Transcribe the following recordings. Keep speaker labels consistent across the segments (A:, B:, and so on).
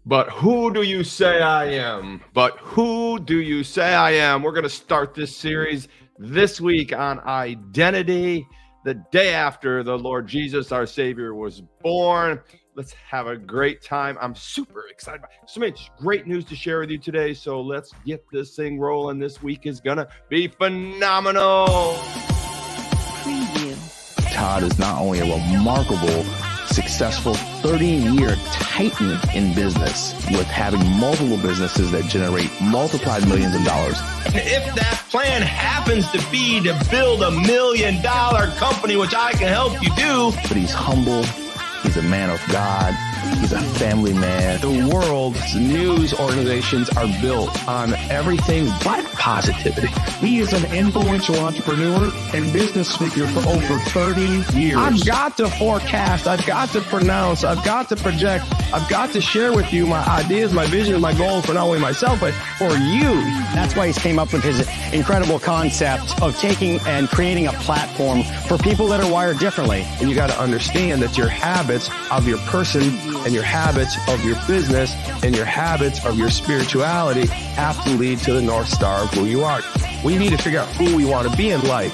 A: But who do you say I am? But who do you say I am? We're going to start this series this week on identity, the day after the Lord Jesus, our Savior, was born. Let's have a great time. I'm super excited. So much great news to share with you today. So let's get this thing rolling. This week is going to be phenomenal.
B: Preview. Todd is not only a remarkable, successful 30-year titan in business with having multiple businesses that generate multiplied millions of dollars.
A: And if that plan happens to be to build $1 million company, which I can help you do.
B: But he's humble. He's a man of God. He's a family man.
C: The world's news organizations are built on everything but positivity.
D: He is an influential entrepreneur and business speaker for over 30 years.
C: I've got to forecast. I've got to pronounce. I've got to project. I've got to share with you my ideas, my vision, my goals for not only myself, but for you.
E: That's why he's came up with his incredible concept of taking and creating a platform for people that are wired differently.
C: And you got to understand that your habits of your person and your habits of your business and your habits of your spirituality have to lead to the North Star of who you are. We need to figure out who we want to be in life.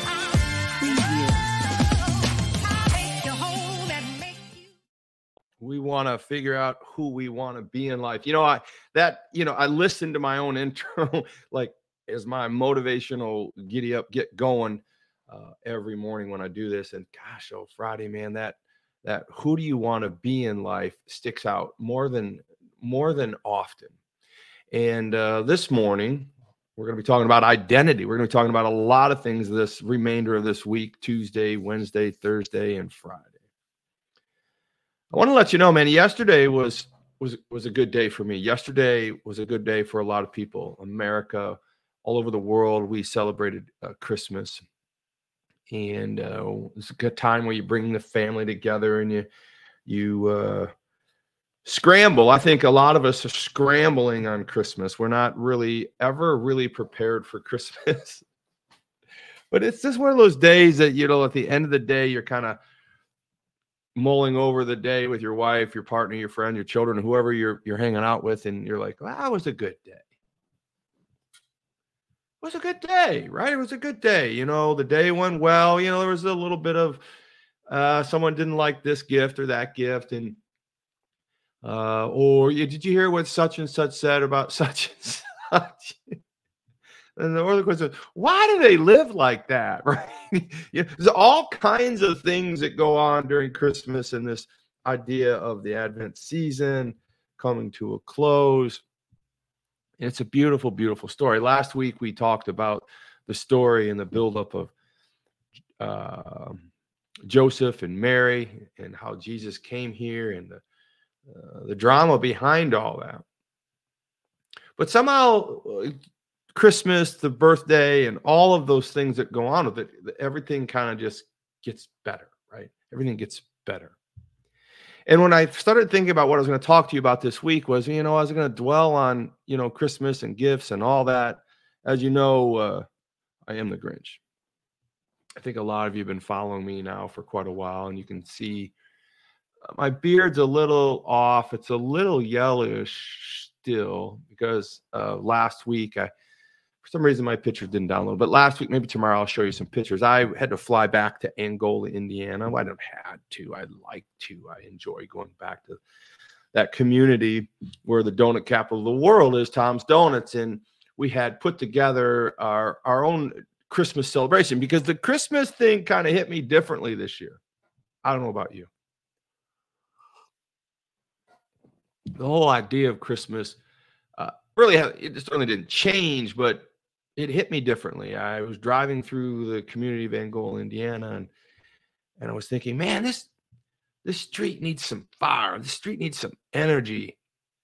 A: We want to figure out who we want to be in life. I listen to my own internal, as my motivational giddy up, get going every morning when I do this. And gosh, Friday, man, that who do you want to be in life sticks out more than often. And this morning, we're going to be talking about identity. We're going to be talking about a lot of things this remainder of this week, Tuesday, Wednesday, Thursday, and Friday. I want to let you know, man, yesterday was a good day for me. Yesterday was a good day for a lot of people. America, all over the world, we celebrated Christmas. And it's a good time where you bring the family together and you scramble. I think a lot of us are scrambling on Christmas. We're not ever really prepared for Christmas. But it's just one of those days that, at the end of the day, you're kind of mulling over the day with your wife, your partner, your friend, your children, whoever you're hanging out with, and you're like, well, that was a good day. It was a good day, right? It was a good day. The day went well. There was a little bit of someone didn't like this gift or that gift. And did you hear what such and such said about such and such? And the other question, why do they live like that, right? There's all kinds of things that go on during Christmas and this idea of the Advent season coming to a close. It's a beautiful, beautiful story. Last week, we talked about the story and the buildup of Joseph and Mary and how Jesus came here and the drama behind all that. But somehow, Christmas, the birthday, and all of those things that go on with it, everything kind of just gets better, right? Everything gets better. And when I started thinking about what I was going to talk to you about this week was, I was going to dwell on, Christmas and gifts and all that. As you know, I am the Grinch. I think a lot of you have been following me now for quite a while, and you can see my beard's a little off. It's a little yellowish still because last week, for some reason, my pictures didn't download. But last week, maybe tomorrow, I'll show you some pictures. I had to fly back to Angola, Indiana. Well, I don't have to. I'd like to. I enjoy going back to that community where the donut capital of the world is, Tom's Donuts. And we had put together our own Christmas celebration because the Christmas thing kind of hit me differently this year. I don't know about you. The whole idea of Christmas it certainly didn't change, but it hit me differently. I was driving through the community of Angola, Indiana, and I was thinking, man, this street needs some fire. This street needs some energy.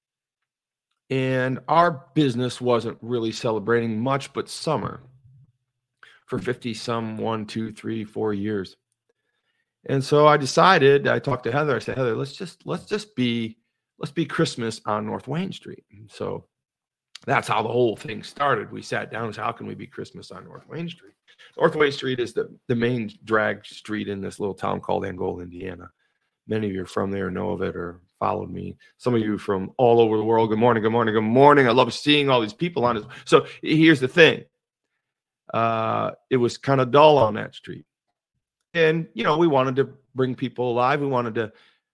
A: And our business wasn't really celebrating much but summer for 1, 2, 3, 4 years. And so I talked to Heather. I said, Heather, let's be Christmas on North Wayne Street. And so that's how the whole thing started. We sat down and said, how can we be Christmas on North Wayne Street? North Wayne Street is the main drag street in this little town called Angola, Indiana. Many of you are from there, know of it, or followed me. Some of you from all over the world. Good morning, good morning, good morning. I love seeing all these people on it. So here's the thing. It was kind of dull on that street. And, we wanted to bring people alive. We wanted to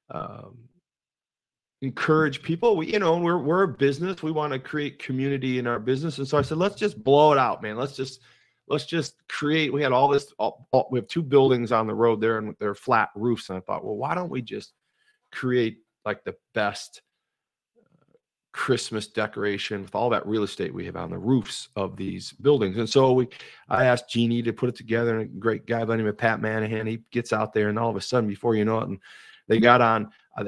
A: encourage people. We're a business. We want to create community in our business. And so I said, let's just blow it out, man. Let's just create. We had all this. We have 2 buildings on the road there, and they're flat roofs. And I thought, well, why don't we just create like the best Christmas decoration with all that real estate we have on the roofs of these buildings? And so I asked Jeannie to put it together, and a great guy by the name of Pat Manahan. He gets out there, and all of a sudden, before you know it, and they got on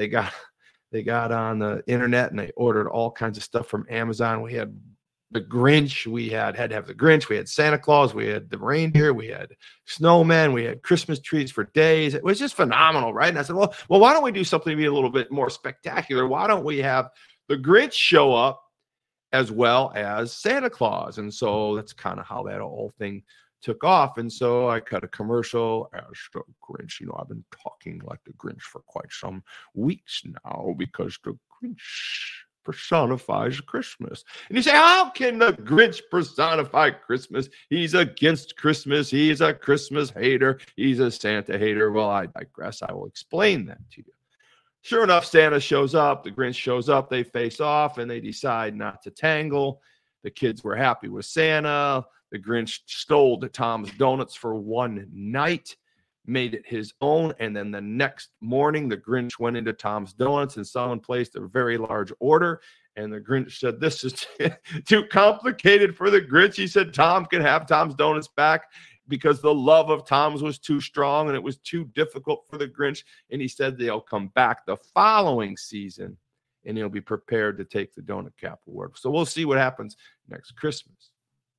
A: the internet, and they ordered all kinds of stuff from Amazon. We had the Grinch. We had to have the Grinch. We had Santa Claus. We had the reindeer. We had snowmen. We had Christmas trees for days. It was just phenomenal, right? And I said, well, why don't we do something to be a little bit more spectacular? Why don't we have the Grinch show up as well as Santa Claus? And so that's kind of how that whole thing took off. And so I cut a commercial as the Grinch. I've been talking like the Grinch for quite some weeks now because the Grinch personifies Christmas. And you say, how can the Grinch personify Christmas? He's against Christmas. He's a Christmas hater. He's a Santa hater. Well, I digress. I will explain that to you. Sure enough, Santa shows up. The Grinch shows up. They face off, and they decide not to tangle. The kids were happy with Santa. The Grinch stole the Tom's Donuts for one night, made it his own, and then the next morning, the Grinch went into Tom's Donuts, and someone placed a very large order, and the Grinch said, this is too complicated for the Grinch. He said Tom can have Tom's Donuts back because the love of Tom's was too strong, and it was too difficult for the Grinch, and he said they'll come back the following season, and he'll be prepared to take the donut cap award. So we'll see what happens next Christmas.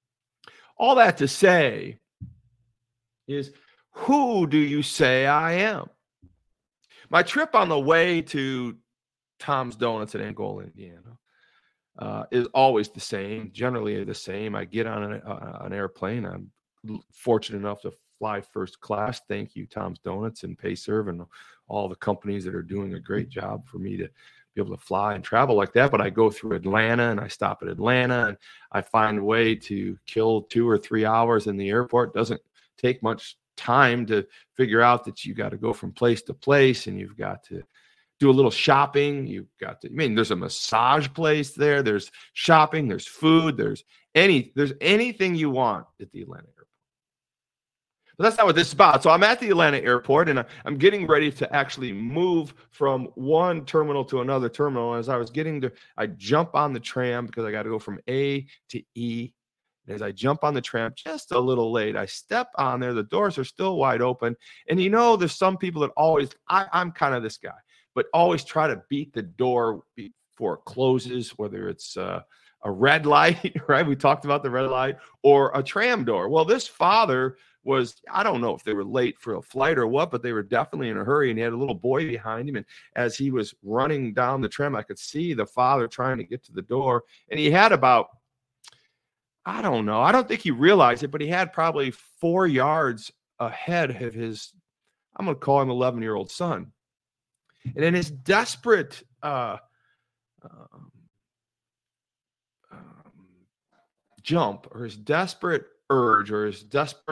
A: All that to say is, who do you say I am? My trip on the way to Tom's Donuts in Angola, Indiana, is always the same, generally the same. I get on an airplane. I'm fortunate enough to fly first class. Thank you, Tom's Donuts and Payserve and all the companies that are doing a great job for me to be able to fly and travel like that. But I go through Atlanta, and I stop at Atlanta, and I find a way to kill 2 or 3 hours in the airport. Doesn't take much time to figure out that you got to go from place to place, and you've got to do a little shopping. You've got to, there's a massage place there. There's shopping, there's food, there's anything you want at the Atlanta airport. But that's not what this is about. So I'm at the Atlanta airport, and I'm getting ready to actually move from one terminal to another terminal. As I was I jump on the tram because I got to go from A to E. And as I jump on the tram, just a little late, I step on there. The doors are still wide open. And there's some people that always, I'm kind of this guy, but always try to beat the door before it closes, whether it's a red light, right? We talked about the red light, or a tram door. Well, this father was, I don't know if they were late for a flight or what, but they were definitely in a hurry, and he had a little boy behind him. And as he was running down the tram, I could see the father trying to get to the door. And he had about, I don't know, I don't think he realized it, but he had probably 4 yards ahead of his, I'm going to call him 11-year-old son. And in his desperate jump, or his desperate urge, or his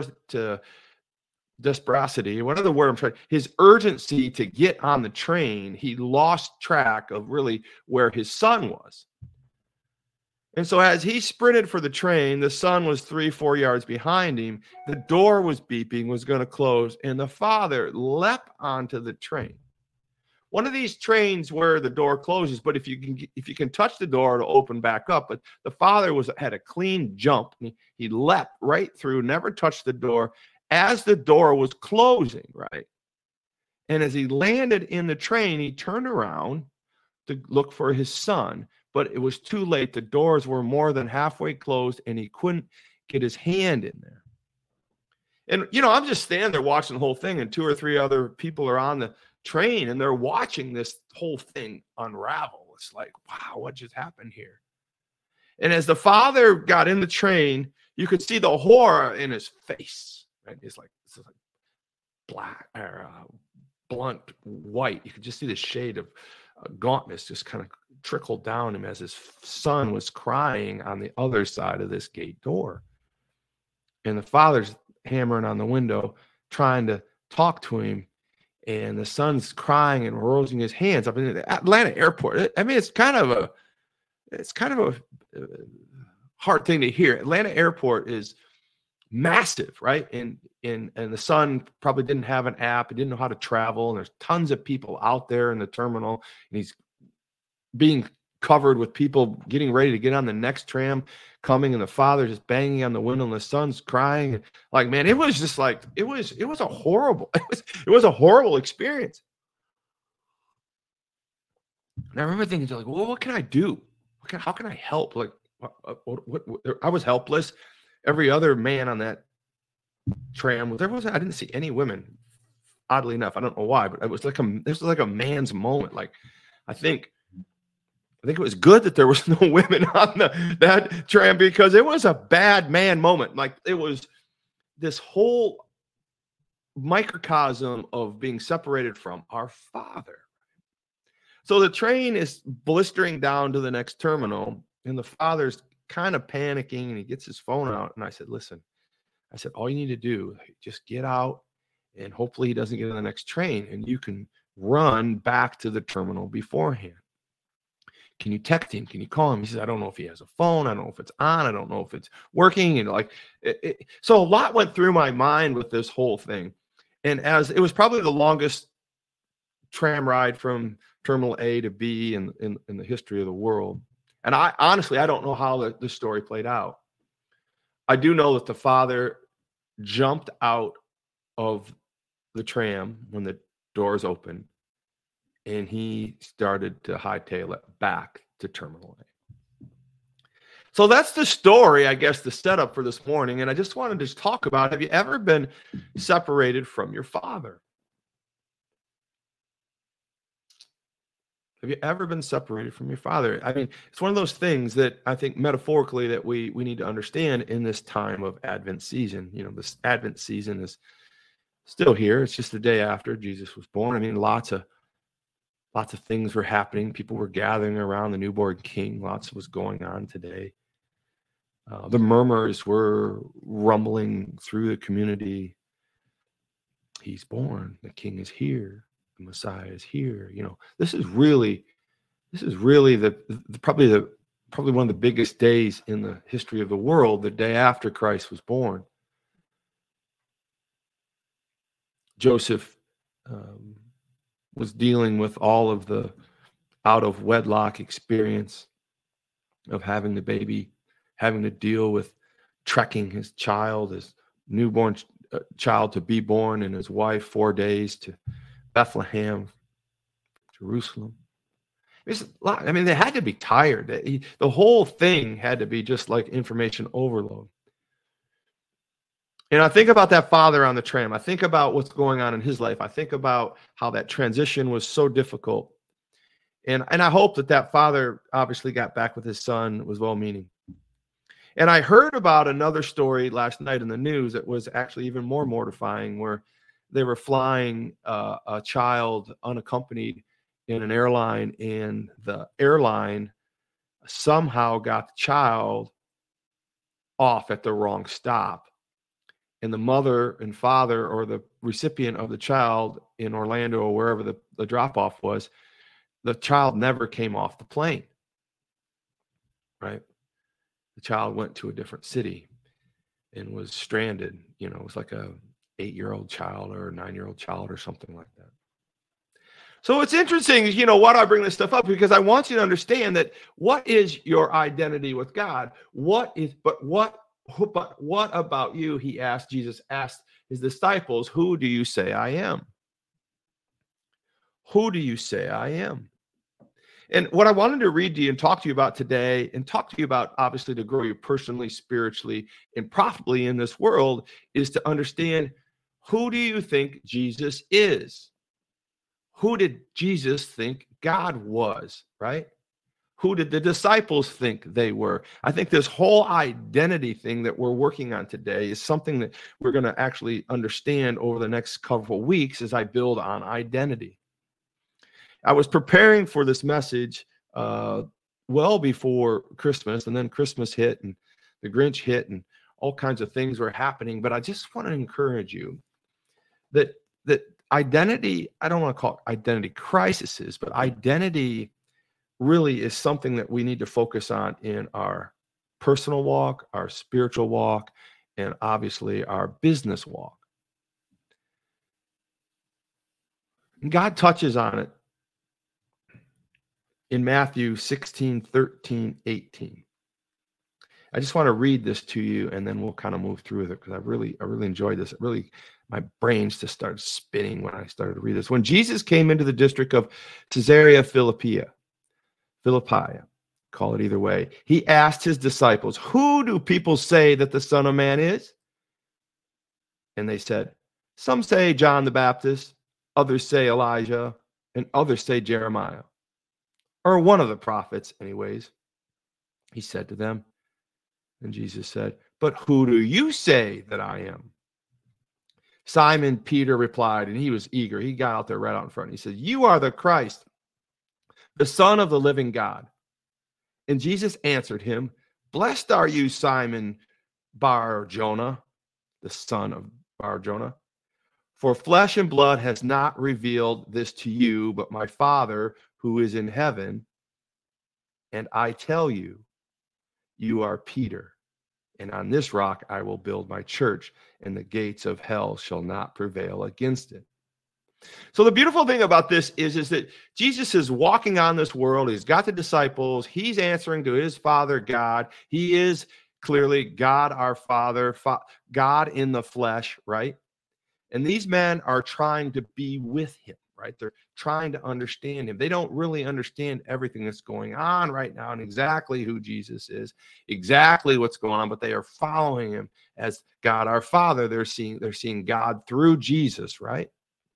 A: desperacity, whatever word I'm trying, his urgency to get on the train, he lost track of really where his son was. And so as he sprinted for the train, the son was 3-4 yards behind him. The door was beeping, was going to close, and the father leapt onto the train. One of these trains where the door closes, but if you can touch the door, it'll open back up. But the father had a clean jump. He leapt right through, never touched the door as the door was closing, right? And as he landed in the train, he turned around to look for his son, but it was too late. The doors were more than halfway closed, and he couldn't get his hand in there. And, I'm just standing there watching the whole thing, and 2 or 3 other people are on the train, and they're watching this whole thing unravel. It's like, wow, what just happened here? And as the father got in the train, you could see the horror in his face. Right? It's like black or blunt white. You could just see the shade of gauntness just kind of trickled down him as his son was crying on the other side of this gate door. And the father's hammering on the window, trying to talk to him. And the son's crying and raising his hands up in the Atlanta airport. I mean, it's kind of a hard thing to hear. Atlanta airport is massive, right? And the son probably didn't have an app. He didn't know how to travel. And there's tons of people out there in the terminal. And he's being covered with people getting ready to get on the next tram coming, and the father just banging on the window, and the son's crying. Like, man, it was just like, it was a horrible experience. And I remember thinking, like, well, what can I do? How can I help? Like, what I was helpless. Every other man on that tram, I didn't see any women, oddly enough. I don't know why, but it was like a man's moment. Like, I think it was good that there was no women on that tram, because it was a bad man moment. Like, it was this whole microcosm of being separated from our Father. So the train is blistering down to the next terminal, and the father's kind of panicking, and he gets his phone out. And I said, listen, all you need to do, just get out, and hopefully he doesn't get on the next train, and you can run back to the terminal beforehand. Can you text him? Can you call him? He says, I don't know if he has a phone. I don't know if it's on. I don't know if it's working. And so a lot went through my mind with this whole thing. And as it was probably the longest tram ride from Terminal A to B in the history of the world. And I honestly don't know how the story played out. I do know that the father jumped out of the tram when the doors opened, and he started to hightail it back to Terminal A. So that's the story, I guess, the setup for this morning. And I just wanted to talk about, have you ever been separated from your father? Have you ever been separated from your father? I mean, it's one of those things that I think metaphorically that we need to understand in this time of Advent season. You know, this Advent season is still here. It's just the day after Jesus was born. I mean, lots of things were happening. People were gathering around the newborn king. Lots was going on today. The murmurs were rumbling through the community. He's born. The king is here. The Messiah is here. You know, this is really probably one of the biggest days in the history of the world, the day after Christ was born. Joseph was dealing with all of the out of wedlock experience of having the baby, having to deal with trekking his child, his newborn child, to be born, and his wife 4 days to Bethlehem, Jerusalem. I mean, they had to be tired. The whole thing had to be just like information overload. And I think about that father on the tram. I think about what's going on in his life. I think about how that transition was so difficult. And I hope that father obviously got back with his son, was well-meaning. And I heard about another story last night in the news that was actually even more mortifying, where they were flying a child unaccompanied in an airline, and the airline somehow got the child off at the wrong stop. And the mother and father, or the recipient of the child in Orlando or wherever the drop-off was, the child never came off the plane, right? The child went to a different city and was stranded. You know, it was like a 8-year-old child or a 9-year-old child or something like that. So it's interesting, you know, why do I bring this stuff up? Because I want you to understand that what is your identity with God? What about you? Jesus asked his disciples, who do you say I am? Who do you say I am? And what I wanted to read to you and talk to you about today, and talk to you about, obviously, to grow you personally, spiritually, and profitably in this world, is to understand, who do you think Jesus is? Who did Jesus think God was, right? Who did the disciples think they were? I think this whole identity thing that we're working on today is something that we're going to actually understand over the next couple of weeks as I build on identity. I was preparing for this message well before Christmas, and then Christmas hit and the Grinch hit and all kinds of things were happening. But I just want to encourage you that identity, I don't want to call it identity crises, but identity really is something that we need to focus on in our personal walk, our spiritual walk, and obviously our business walk. And God touches on it in Matthew 16, 13, 18. I just want to read this to you, and then we'll kind of move through it because I really enjoyed this. It really, my brains just started spinning when I started to read this. When Jesus came into the district of Caesarea Philippi, call it either way, he asked his disciples, "Who do people say that the Son of Man is?" And they said, "Some say John the Baptist, others say Elijah, and others say Jeremiah, or one of the prophets anyways." He said to them, and Jesus said, "But who do you say that I am?" Simon Peter replied, and he was eager. He got out there right out in front. He said, "You are the Christ, the Son of the living God." And Jesus answered him, "Blessed are you, Simon Bar-Jonah," the son of Bar-Jonah, "for flesh and blood has not revealed this to you, but my Father who is in heaven. And I tell you, you are Peter, and on this rock I will build my church, and the gates of hell shall not prevail against it." So the beautiful thing about this is that Jesus is walking on this world. He's got the disciples. He's answering to his Father, God. He is clearly God, our Father, God in the flesh, right? And these men are trying to be with him, right? They're trying to understand him. They don't really understand everything that's going on right now and exactly who Jesus is, exactly what's going on, but they are following him as God, our Father. They're seeing God through Jesus, right?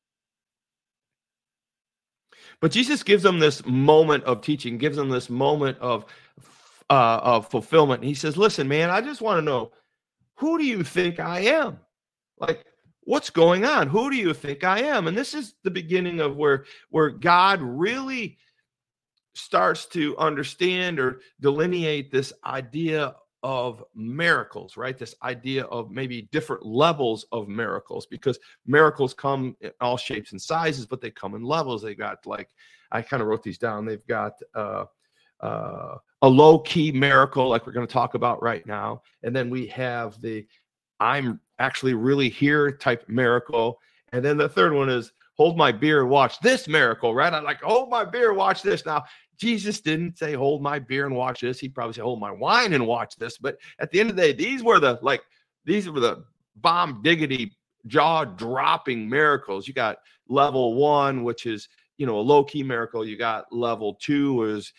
A: But Jesus gives them this moment of teaching, gives them this moment of fulfillment. And he says, "Listen, man, I just want to know, who do you think I am? Like, what's going on? Who do you think I am?" And this is the beginning of where God really starts to understand or delineate this idea of miracles, right? This idea of maybe different levels of miracles, because miracles come in all shapes and sizes, but they come in levels. They got, like, I kind of wrote these down. They've got a low-key miracle, like we're going to talk about right now. And then we have the I'm actually really here type miracle. And then the third one is hold my beer and watch this miracle, right? I'm like, hold my beer, watch this. Now, Jesus didn't say hold my beer and watch this. He probably said hold my wine and watch this. But at the end of the day, these were the bomb diggity, jaw-dropping miracles. You got level 1, which is, a low-key miracle. You got level 2 is,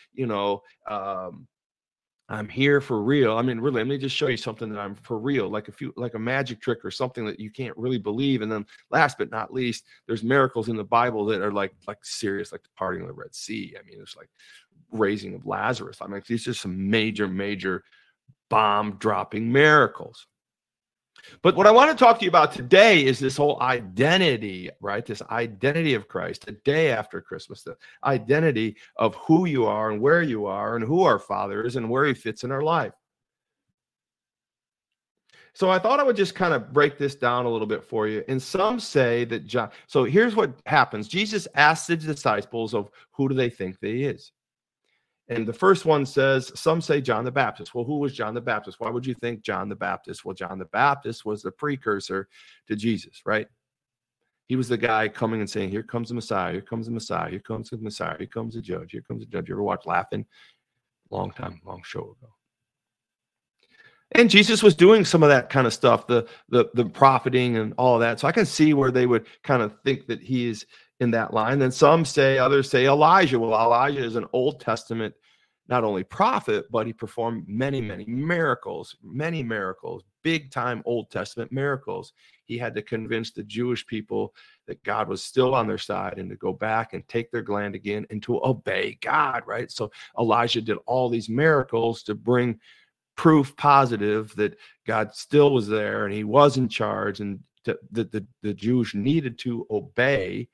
A: I'm here for real. I mean, really, let me just show you something that I'm for real, like a magic trick or something that you can't really believe. And then last but not least, there's miracles in the Bible that are like serious, like the parting of the Red Sea. I mean, it's like raising of Lazarus. I mean, these are some major bomb dropping miracles. But what I want to talk to you about today is this whole identity, right? This identity of Christ, the day after Christmas, the identity of who you are and where you are and who our Father is and where he fits in our life. So I thought I would just kind of break this down a little bit for you. And some say that John, so here's what happens. Jesus asks the disciples of who do they think that he is? And the first one says, some say John the Baptist. Well, who was John the Baptist? Why would you think John the Baptist? Well, John the Baptist was the precursor to Jesus, right? He was the guy coming and saying, here comes the Messiah, here comes the Messiah, here comes the Messiah, here comes the judge, here comes the judge. You ever watch Laughing? Long show ago. And Jesus was doing some of that kind of stuff, the profiting and all of that. So I can see where they would kind of think that he is in that line. Then others say Elijah. Well, Elijah is an Old Testament, not only prophet, but he performed many miracles, big time Old Testament miracles. He had to convince the Jewish people that God was still on their side and to go back and take their land again and to obey God, right? So Elijah did all these miracles to bring proof positive that God still was there and he was in charge, and the Jews needed to obey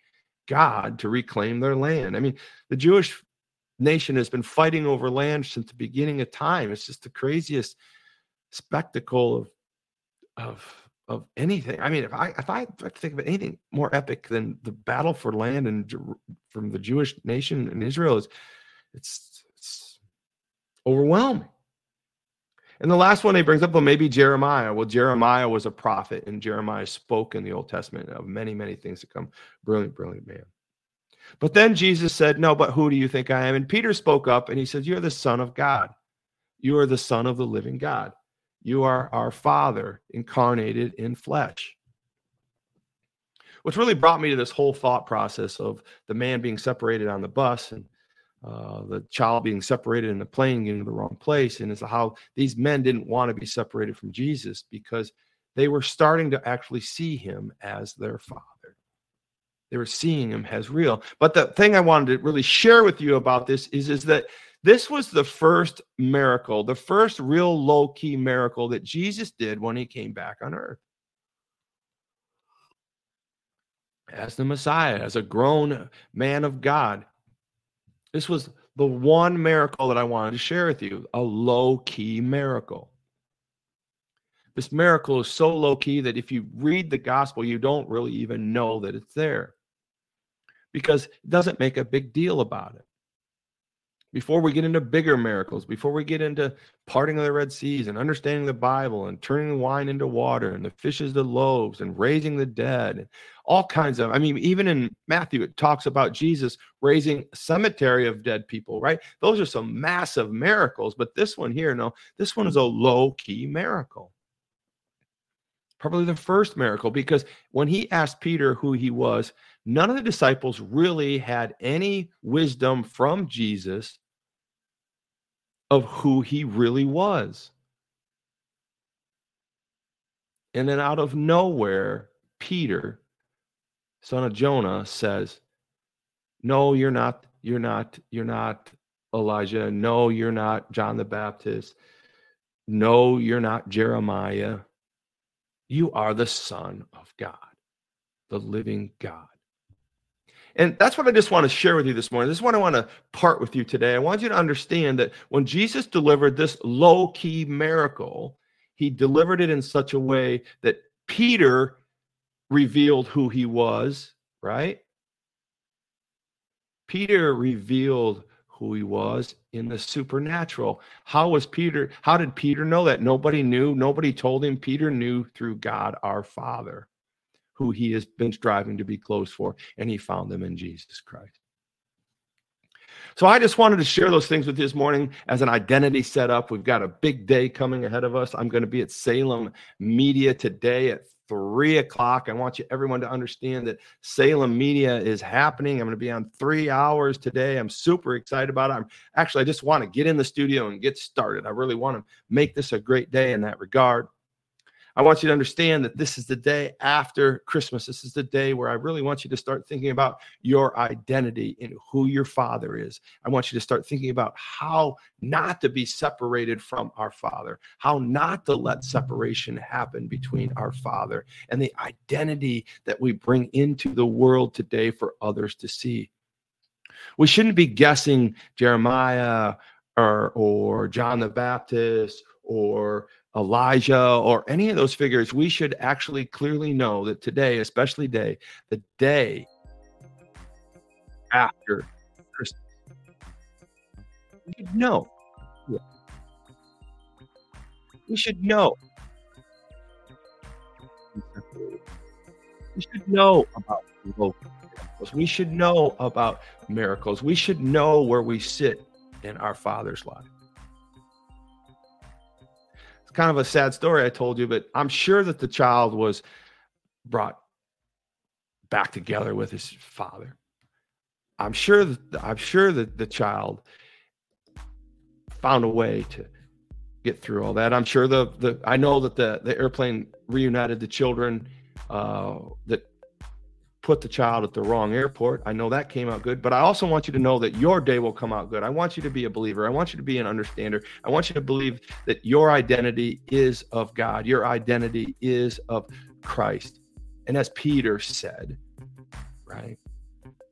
A: God to reclaim their land. I mean, the Jewish nation has been fighting over land since the beginning of time. It's just the craziest spectacle of anything. I mean, if I have to think of anything more epic than the battle for land and from the Jewish nation in Israel, it's overwhelming. And the last one he brings up, well, maybe Jeremiah. Well, Jeremiah was a prophet, and Jeremiah spoke in the Old Testament of many, many things to come. Brilliant, brilliant man. But then Jesus said, no, but who do you think I am? And Peter spoke up and he said, you're the Son of God. You are the Son of the living God. You are our Father incarnated in flesh. Which really brought me to this whole thought process of the man being separated on the bus and the child being separated in the plane, getting to the wrong place, and it's how these men didn't want to be separated from Jesus because they were starting to actually see him as their Father. They were seeing him as real. But the thing I wanted to really share with you about this is that this was the first miracle, the first real low-key miracle that Jesus did when he came back on earth. As the Messiah, as a grown man of God. This was the one miracle that I wanted to share with you, a low-key miracle. This miracle is so low-key that if you read the gospel, you don't really even know that it's there because it doesn't make a big deal about it. Before we get into bigger miracles, before we get into parting of the Red Seas and understanding the Bible and turning the wine into water and the fishes to loaves and raising the dead and all kinds of, I mean, even in Matthew, it talks about Jesus raising a cemetery of dead people, right? Those are some massive miracles, but this one here, no, this one is a low-key miracle. Probably the first miracle, because when he asked Peter who he was, none of the disciples really had any wisdom from Jesus of who he really was. And then out of nowhere, Peter, son of Jonah, says, no, you're not Elijah. No, you're not John the Baptist. No, you're not Jeremiah. You are the Son of God, the living God. And that's what I just want to share with you this morning. This is what I want to part with you today. I want you to understand that when Jesus delivered this low-key miracle, he delivered it in such a way that Peter revealed who he was, right? Peter revealed who he was in the supernatural. How did Peter know that? Nobody knew. Nobody told him. Peter knew through God, our Father, who he has been striving to be close for, and he found them in Jesus Christ. So I just wanted to share those things with you this morning as an identity setup. We've got a big day coming ahead of us. I'm going to be at Salem Media today at 3 o'clock. I want everyone to understand that Salem Media is happening. I'm going to be on 3 hours today. I'm super excited about it. I just want to get in the studio and get started. I really want to make this a great day in that regard. I want you to understand that this is the day after Christmas. This is the day where I really want you to start thinking about your identity and who your Father is. I want you to start thinking about how not to be separated from our Father, how not to let separation happen between our Father and the identity that we bring into the world today for others to see. We shouldn't be guessing Jeremiah or John the Baptist or Elijah or any of those figures. We should actually clearly know that today, especially the day after Christmas, we should know. We should know. We should know about miracles. We should know about miracles. We should know where we sit in our Father's life. Kind of a sad story I told you, but I'm sure that the child was brought back together with his father. I'm sure that the child found a way to get through all that. I'm sure I know that the airplane reunited the children that put the child at the wrong airport. I know that came out good, but I also want you to know that your day will come out good. I want you to be a believer. I want you to be an understander. I want you to believe that your identity is of God. Your identity is of Christ. And as Peter said, right?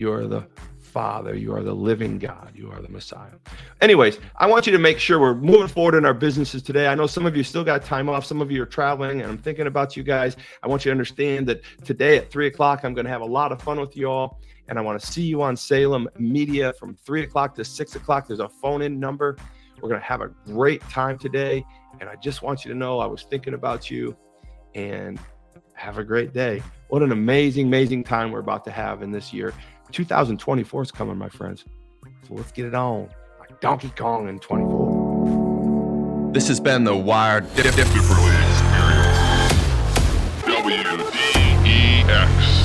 A: You are the Father. You are the living God. You are the Messiah. Anyways, I want you to make sure we're moving forward in our businesses today. I know some of you still got time off. Some of you are traveling, and I'm thinking about you guys. I want you to understand that today at 3 o'clock, I'm going to have a lot of fun with you all. And I want to see you on Salem Media from 3 o'clock to 6 o'clock. There's a phone-in number. We're going to have a great time today. And I just want you to know I was thinking about you, and have a great day. What an amazing, amazing time we're about to have in this year. 2024 is coming, my friends. So let's get it on like Donkey Kong in 24.
F: This has been the Wired Differently Experience. WDEX.